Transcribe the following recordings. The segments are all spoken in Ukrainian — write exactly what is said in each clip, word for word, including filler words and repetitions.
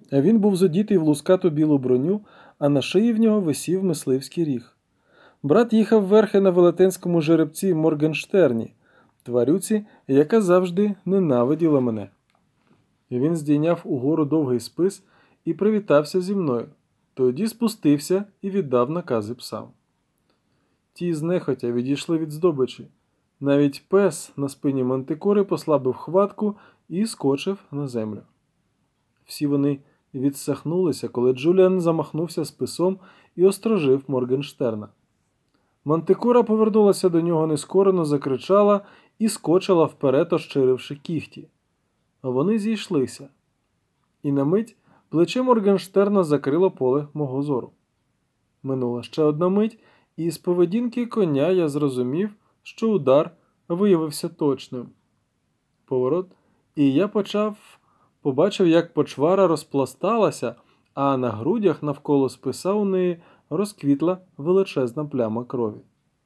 А він був зодітий в лускату білу броню, а на шиї в нього висів мисливський ріг. Брат їхав верхи на велетенському жеребці Моргенштерні, тварюці, яка завжди ненавиділа мене. І він здійняв угору довгий спис і привітався зі мною. Тоді спустився і віддав накази псам. Ті знехотя відійшли від здобичі. Навіть пес на спині мантикори послабив хватку і скочив на землю. Всі вони відсахнулися, коли Джуліан замахнувся списом і острожив Моргенштерна. Мантикора повернулася до нього нескорено, закричала і скочила вперед, ощиривши кіхті. А вони зійшлися. І на мить плече Моргенштерна закрило поле мого зору. Минула ще одна мить, і з поведінки коня я зрозумів, що удар виявився точним. Поворот, і я почав, побачив, як почвара розпласталася, а на грудях навколо списа у неї розквітла величезна пляма крові.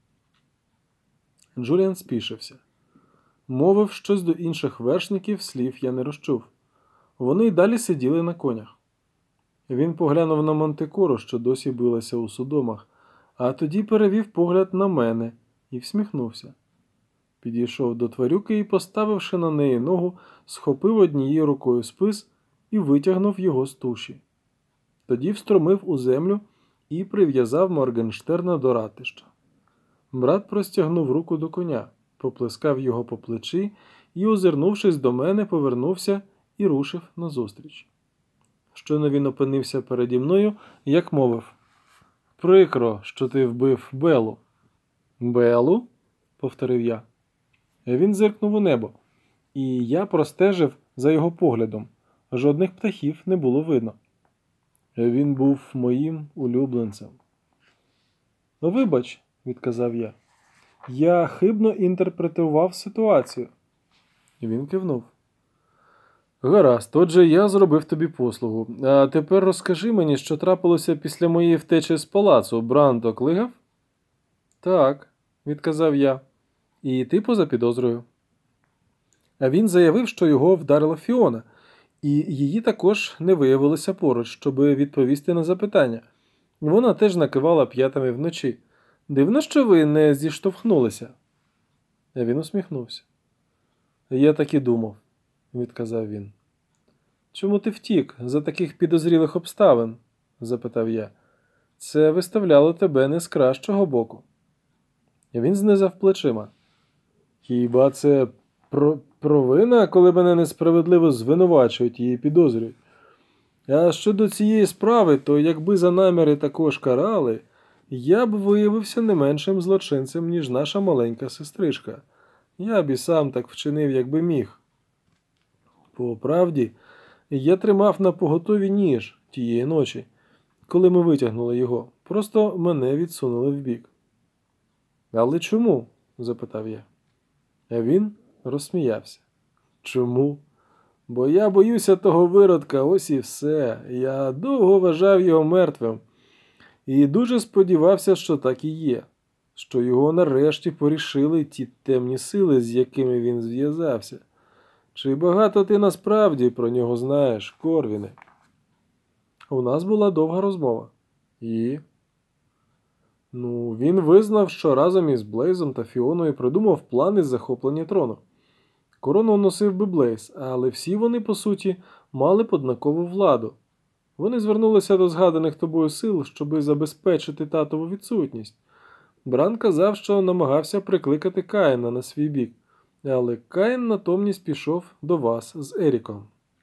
Джуліан спішився. Мовив щось до інших вершників, слів я не розчув. Вони й далі сиділи на конях. Він поглянув на мантикору, що досі билася у судомах, а тоді перевів погляд на мене і всміхнувся. Підійшов до тварюки і, поставивши на неї ногу, схопив однією рукою спис і витягнув його з туші. Тоді встромив у землю і прив'язав Моргенштерна до ратища. Брат простягнув руку до коня, поплескав його по плечі і, озирнувшись до мене, повернувся і рушив назустріч. Щойно він опинився переді мною, як мовив: «Прикро, що ти вбив Белу». «Белу?» – повторив я. Він зиркнув у небо, і я простежив за його поглядом. Жодних птахів не було видно. Він був моїм улюбленцем. «Вибач», – відказав я. «Я хибно інтерпретував ситуацію». Він кивнув. «Гаразд, отже, я зробив тобі послугу. А тепер розкажи мені, що трапилося після моєї втечі з палацу. Бранто клигав?» «Так», – відказав я. «І ти поза підозрою». А він заявив, що його вдарила Фіона, і її також не виявилося поруч, щоб відповісти на запитання. Вона теж накивала п'ятами вночі. Дивно, що ви не зіштовхнулися. А він усміхнувся. «Я так і думав», – відказав він. «Чому ти втік за таких підозрілих обставин?» – запитав я. «Це виставляло тебе не з кращого боку». Він знизав плечима. «Хіба це про... провина, коли мене несправедливо звинувачують і підозрюють? А щодо цієї справи, то якби за наміри також карали, я б виявився не меншим злочинцем, ніж наша маленька сестричка. Я б і сам так вчинив, якби міг. По правді, я тримав на поготові ніж тієї ночі, коли ми витягнули його. Просто мене відсунули вбік». «Але чому?» – запитав я. А він розсміявся. «Чому? Бо я боюся того виродка, ось і все. Я довго вважав його мертвим. І дуже сподівався, що так і є. Що його нарешті порішили ті темні сили, з якими він зв'язався. Чи багато ти насправді про нього знаєш, Корвіне?» У нас була довга розмова. І? Ну, він визнав, що разом із Блейзом та Фіоною придумав плани захоплення трону. Корону носив би Блейз, але всі вони, по суті, мали б однакову владу. Вони звернулися до згаданих тобою сил, щоби забезпечити татову відсутність. Бран казав, що намагався прикликати Каїна на свій бік, але Каїн натомість пішов до вас з Еріком.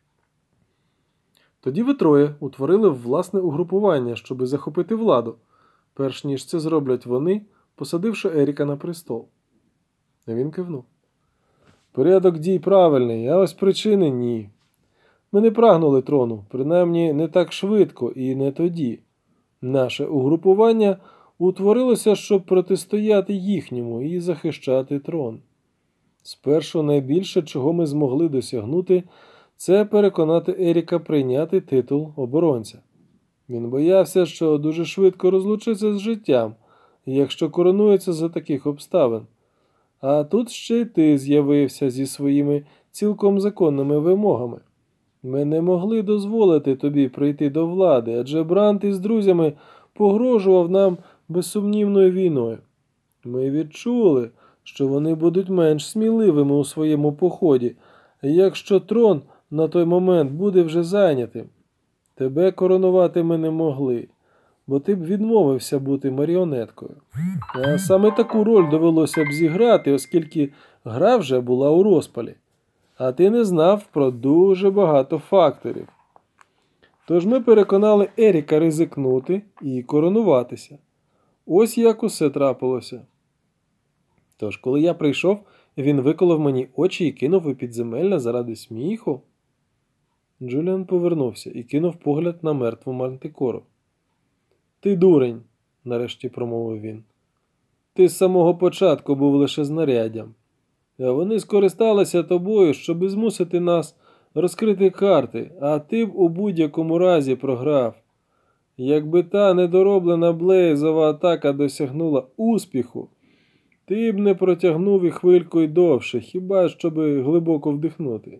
Тоді ви троє утворили власне угрупування, щоби захопити владу, перш ніж це зроблять вони, посадивши Еріка на престол. Він кивнув. «Порядок дій правильний, а ось причини – ні. Ми не прагнули трону, принаймні не так швидко і не тоді. Наше угрупування утворилося, щоб протистояти їхньому і захищати трон. Спершу найбільше, чого ми змогли досягнути, це переконати Еріка прийняти титул оборонця. Він боявся, що дуже швидко розлучиться з життям, якщо коронується за таких обставин. А тут ще й ти з'явився зі своїми цілком законними вимогами. Ми не могли дозволити тобі прийти до влади, адже Брант із друзями погрожував нам безсумнівною війною. Ми відчули, що вони будуть менш сміливими у своєму поході, якщо трон на той момент буде вже зайнятим. Тебе коронувати ми не могли, бо ти б відмовився бути маріонеткою. А саме таку роль довелося б зіграти, оскільки гра вже була у розпалі. А ти не знав про дуже багато факторів. Тож ми переконали Еріка ризикнути і коронуватися. Ось як усе трапилося. Тож, коли я прийшов, він виколов мені очі і кинув у підземелля заради сміху. Джуліан повернувся і кинув погляд на мертву мантикору. «Ти дурень», – нарешті промовив він. «Ти з самого початку був лише знаряддям. А вони скористалися тобою, щоб змусити нас розкрити карти, а ти б у будь-якому разі програв. Якби та недороблена Блейзова атака досягнула успіху, ти б не протягнув і хвильку й довше, хіба щоби глибоко вдихнути.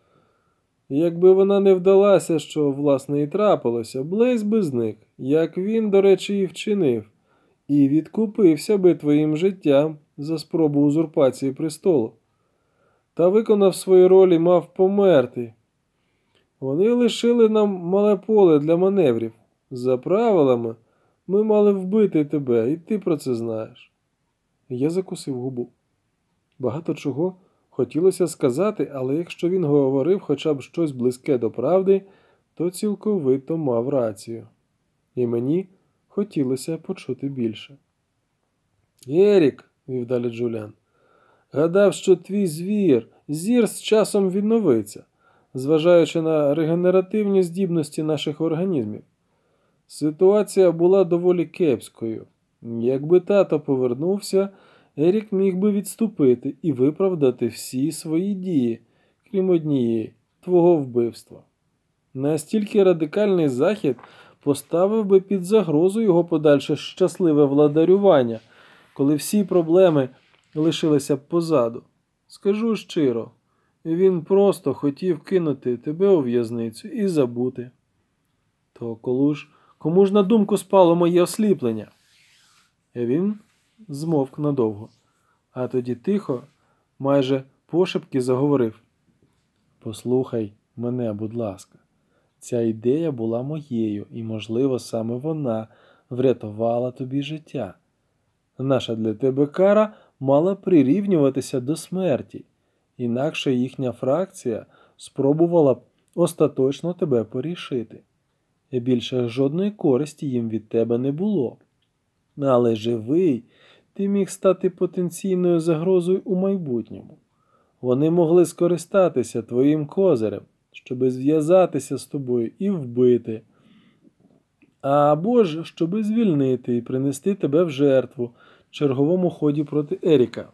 Якби вона не вдалася, що, власне, і трапилося, Блейз би зник, як він, до речі, і вчинив, і відкупився би твоїм життям за спробу узурпації престолу. Та виконав свою роль і мав померти. Вони лишили нам мале поле для маневрів. За правилами, ми мали вбити тебе, і ти про це знаєш». Я закусив губу. Багато чого хотілося сказати, але якщо він говорив хоча б щось близьке до правди, то цілковито мав рацію. І мені хотілося почути більше. «Ерік», – вів далі Джуліан, – «гадав, що твій звір, зір з часом відновиться, зважаючи на регенеративні здібності наших організмів. Ситуація була доволі кепською. Якби тато повернувся, Ерік міг би відступити і виправдати всі свої дії, крім однієї – твого вбивства. Настільки радикальний захід поставив би під загрозу його подальше щасливе владарювання, коли всі проблеми лишилися б позаду. Скажу щиро, він просто хотів кинути тебе у в'язницю і забути». То коли ж, кому ж на думку спало моє осліплення? Він змовк надовго, а тоді тихо, майже пошепки заговорив. «Послухай мене, будь ласка. Ця ідея була моєю, і, можливо, саме вона врятувала тобі життя. Наша для тебе кара мала прирівнюватися до смерті, інакше їхня фракція спробувала б остаточно тебе порішити. І більше жодної користі їм від тебе не було. Але живий, ти міг стати потенційною загрозою у майбутньому. Вони могли скористатися твоїм козирем, щоби зв'язатися з тобою і вбити. Або ж, щоби звільнити і принести тебе в жертву в черговому ході проти Еріка.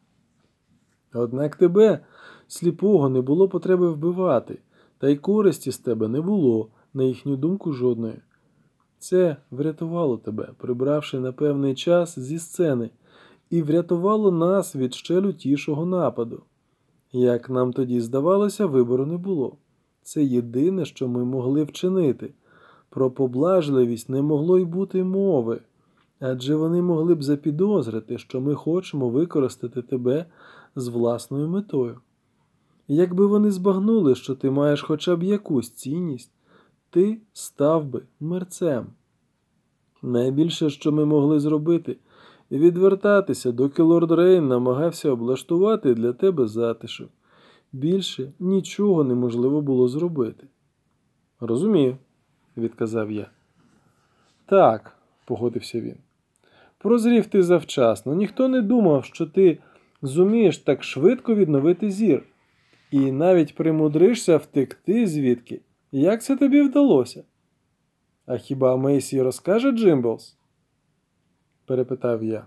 Однак тебе, сліпого, не було потреби вбивати, та й користі з тебе не було, на їхню думку, жодної. Це врятувало тебе, прибравши на певний час зі сцени, і врятувало нас від ще лютішого нападу. Як нам тоді здавалося, вибору не було. Це єдине, що ми могли вчинити. Про поблажливість не могло й бути мови, адже вони могли б запідозрити, що ми хочемо використати тебе з власною метою. Якби вони збагнули, що ти маєш хоча б якусь цінність, ти став би мерцем. Найбільше, що ми могли зробити – відвертатися, доки лорд Рейн намагався облаштувати для тебе затишок. Більше нічого неможливо було зробити. «Розумію», – відказав я. «Так», – погодився він. «Прозрів ти завчасно. Ніхто не думав, що ти зумієш так швидко відновити зір. І навіть примудришся втекти звідки. Як це тобі вдалося?» «А хіба Мейсі розкаже, Джимблс?» – перепитав я.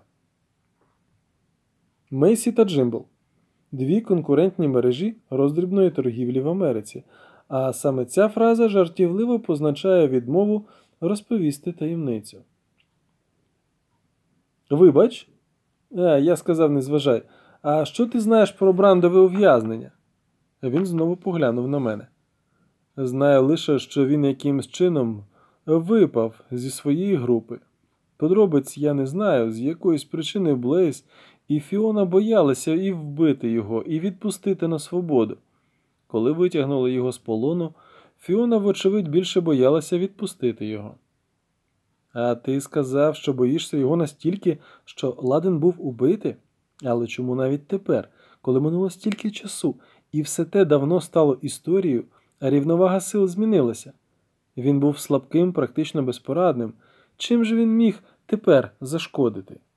Мейсі та Джимбл – дві конкурентні мережі роздрібної торгівлі в Америці, а саме ця фраза жартівливо позначає відмову розповісти таємницю. «Вибач», а, я сказав, не зважай, «а що ти знаєш про Брандове ув'язнення?» Він знову поглянув на мене. Знаю лише, що він якимсь чином випав зі своєї групи. Подробиць я не знаю, з якоїсь причини Блейз і Фіона боялися і вбити його, і відпустити на свободу. Коли витягнули його з полону, Фіона, вочевидь, більше боялася відпустити його. А ти сказав, що боїшся його настільки, що ладен був убити? Але чому навіть тепер, коли минуло стільки часу, і все те давно стало історією, а рівновага сил змінилася? Він був слабким, практично безпорадним. Чим же він міг тепер зашкодити?